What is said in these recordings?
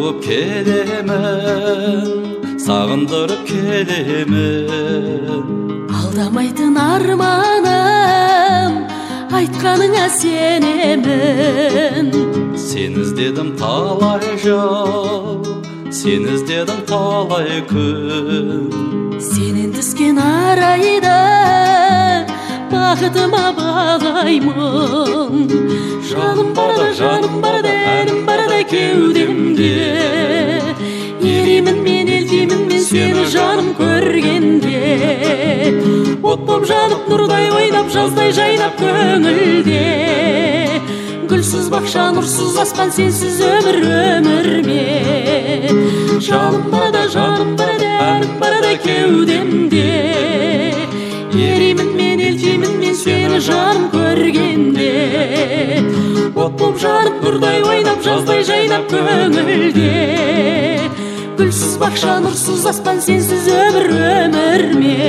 болып келемін, сағындырып келемін. Алдамайтын арманым, айтқаныңа сенемін. Сен іздедім талай жыл, сен іздедім талай күн. Сенен түскен арайда бақытыма бағаймын. Жаным барда, әнім барда кеудемде. Еремін мен, елтемін мен сені жаным көргенде. От боп жанып, нұрдай ойнап, жаздай жайнап көңілде. Гүлсіз бақша, нұрсыз аспан, сенсіз өмір ме. Жаным барда, әнім барда кеудемде. Еремін мен, елтемін мен сені жаным көргенде. От боп жанып, нұрдай ойнап, жаздай жайнап көңілде. Гүлсіз бақша, нұрсыз аспан, сенсіз өмір ме.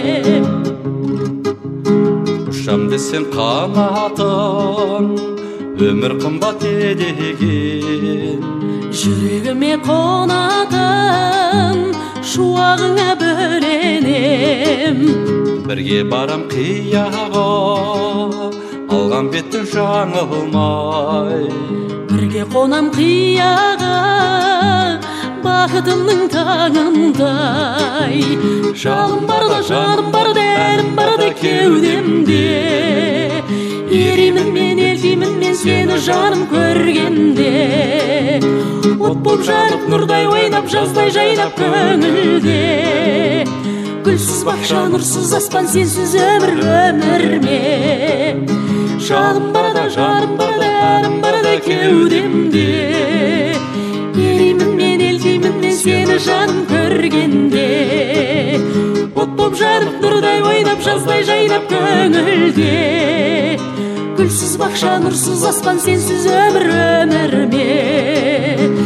Ұшам десем қанатым, өмір қымбат едеген. Жүрегіме қонатын, шуағыңа бөленем. Бірге барам қияға, алған беттің жаңылмай. Бірге қонам қияға, бақытымның таңындай. Жаным барда, әнім барда кеудемде. Еремін мен, елтемін мен сені жаным көргенде. От боп жанып, нұрдай ойнап, жаздай жайнап көңілде. Гүлсіз бақша, нұрсыз аспан, сенсіз өмір ме. Жаным барда, әнім барда кеудемде. Еремін мен, елтемін мен сені жаным көргенде. От боп жанып, нұрдай ойнап, жаздай жайнап көңілде. Гүлсіз бақша, нұрсыз аспан, сенсіз өмір ме.